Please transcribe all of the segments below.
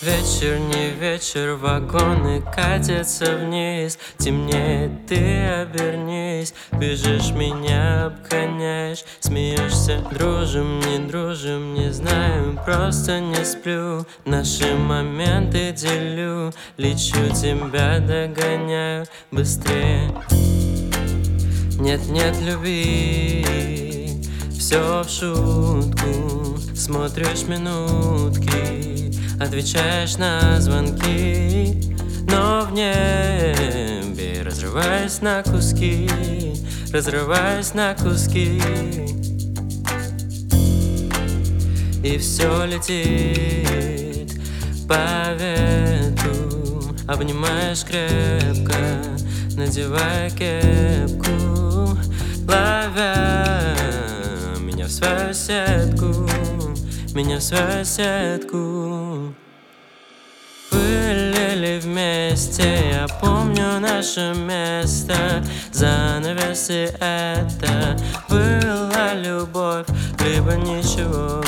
Вечерний вечер, вагоны катятся вниз. Темнеет, ты обернись. Бежишь, меня обгоняешь. Смеешься, дружим, не знаю, просто не сплю. Наши моменты делю, лечу, тебя догоняю быстрее. Нет любви, все в шутку. Смотришь минутки, отвечаешь на звонки, но в небе разрываясь на куски, и все летит по ветру. Обнимаешь крепко, надевая кепку, ловя меня в свою сетку. Были вместе, я помню наше место. Занавесы это была любовь, либо ничего.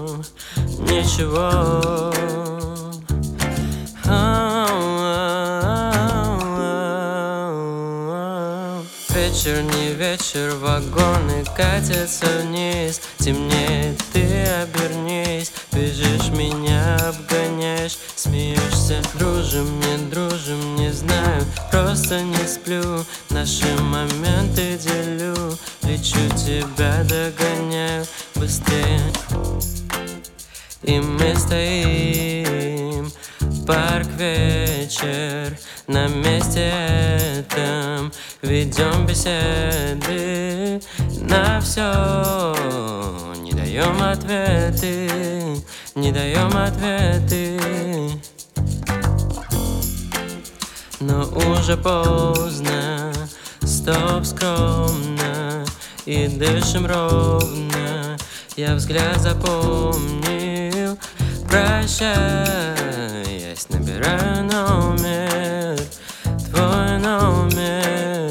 Вечерний вечер, вагоны катятся вниз. Темнеет, ты обернись. Бежишь, меня обгоняешь. Смеешься, дружим, не знаю, просто не сплю. Наши моменты делю, лечу, тебя догоняю быстрее. И мы стоим, парк, вечер, на месте этом ведем беседы на все, не даем ответы, но уже поздно. Стоп, скромно и дышим ровно. Я взгляд запомнил, прощаясь, набираю номер, твой номер.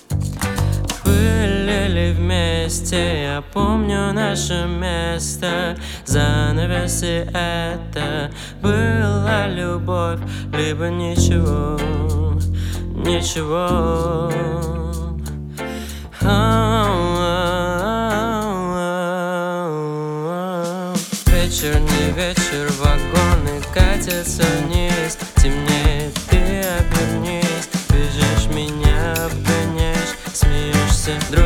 Были вместе, я помню наше место. Занавесы это была любовь, либо ничего. Вечерний вечер, вагоны катятся вниз. Темнеет, ты обернись. Бежишь, меня обгоняешь. Смеешься,